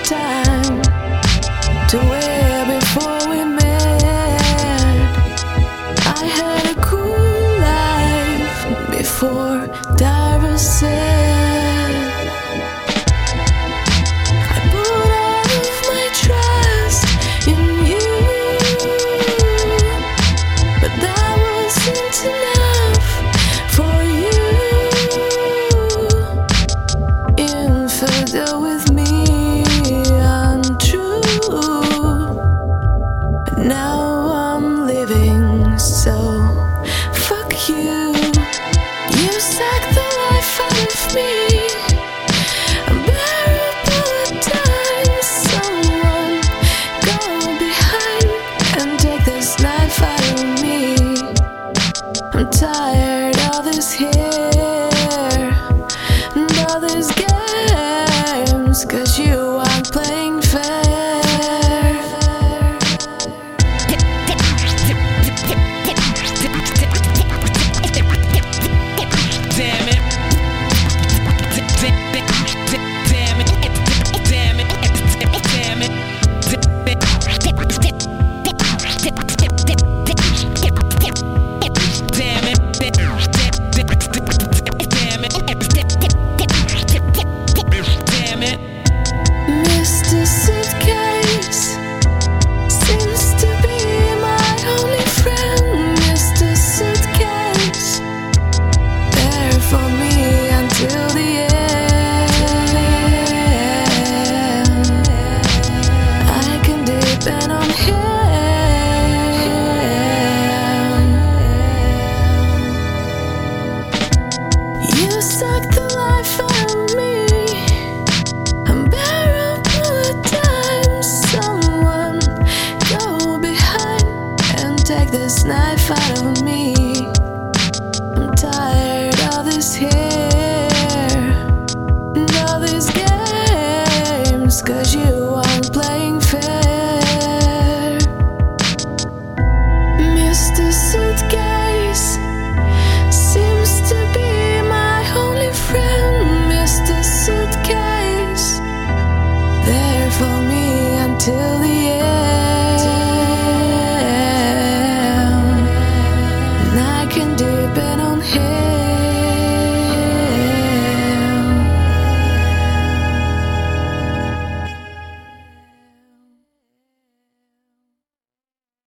time to where before we met. I had a cool life before Dara said I put all of my trust in you, but that wasn't enough for you. Infidel with me, untrue, but now I'm living, so fuck you. You sucked the life out of me, unbearable at times. Someone go behind and take this knife out of me. I'm tired